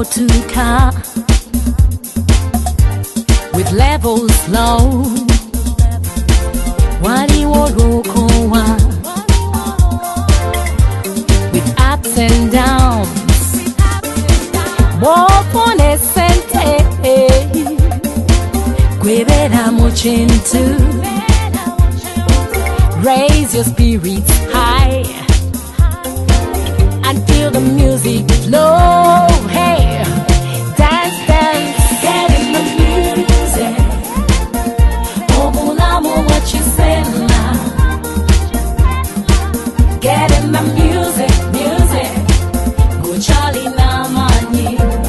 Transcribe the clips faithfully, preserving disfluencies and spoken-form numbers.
motuka with levels low. Wali worokowa with ups and downs. Mopone sente kwebera muchintu. Raise your spirits high and feel the music flow. Hey, dance, dance, get in the music. Oh, Mulamo, what you say now? Get in the music, music. Go Charlie Namani.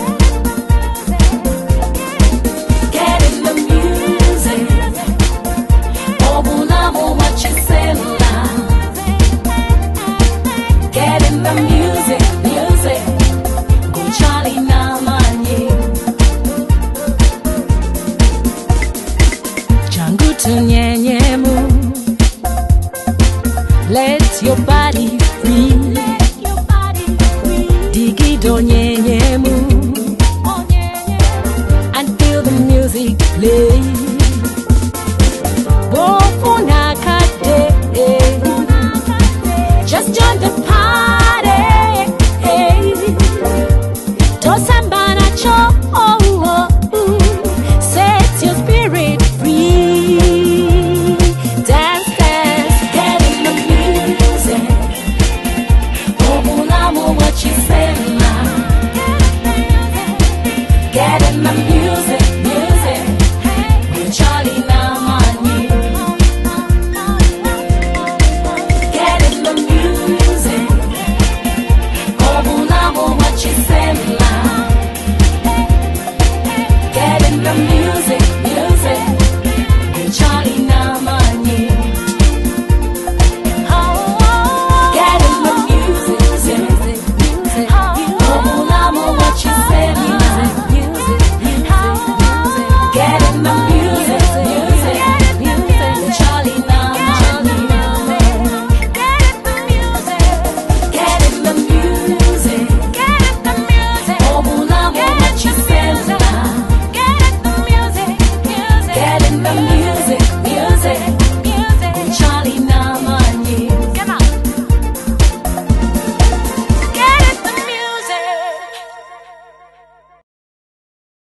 Get in the music. Oh, Mulamo, what you say now? Get in the music, music. Go Charlie Namani. Changu tunyenyemu. Let your body free. Digi donye.